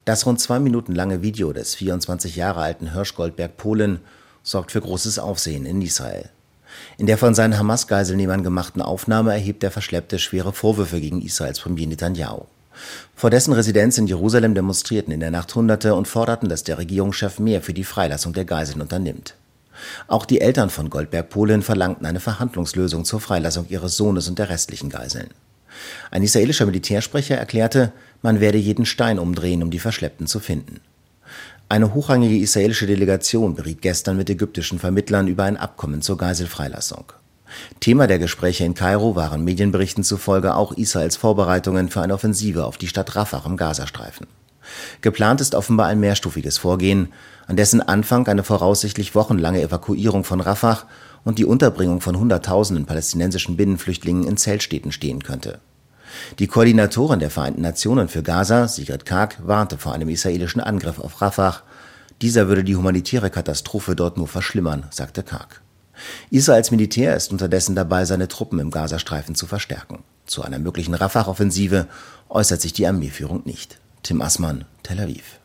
Das rund 2 Minuten lange Video des 24 Jahre alten Hersh Goldberg Polen sorgt für großes Aufsehen in Israel. In der von seinen Hamas-Geiselnehmern gemachten Aufnahme erhebt der Verschleppte schwere Vorwürfe gegen Israels Premier Netanyahu. Vor dessen Residenz in Jerusalem demonstrierten in der Nacht Hunderte und forderten, dass der Regierungschef mehr für die Freilassung der Geiseln unternimmt. Auch die Eltern von Goldberg Polen verlangten eine Verhandlungslösung zur Freilassung ihres Sohnes und der restlichen Geiseln. Ein israelischer Militärsprecher erklärte, man werde jeden Stein umdrehen, um die Verschleppten zu finden. Eine hochrangige israelische Delegation beriet gestern mit ägyptischen Vermittlern über ein Abkommen zur Geiselfreilassung. Thema der Gespräche in Kairo waren Medienberichten zufolge auch Israels Vorbereitungen für eine Offensive auf die Stadt Rafah im Gazastreifen. Geplant ist offenbar ein mehrstufiges Vorgehen, an dessen Anfang eine voraussichtlich wochenlange Evakuierung von Rafah und die Unterbringung von Hunderttausenden palästinensischen Binnenflüchtlingen in Zeltstädten stehen könnte. Die Koordinatorin der Vereinten Nationen für Gaza, Sigrid Kaag, warnte vor einem israelischen Angriff auf Rafah. Dieser würde die humanitäre Katastrophe dort nur verschlimmern, sagte Kaag. Israels Militär ist unterdessen dabei, seine Truppen im Gazastreifen zu verstärken. Zu einer möglichen Rafah-Offensive äußert sich die Armeeführung nicht. Tim Assmann, Tel Aviv.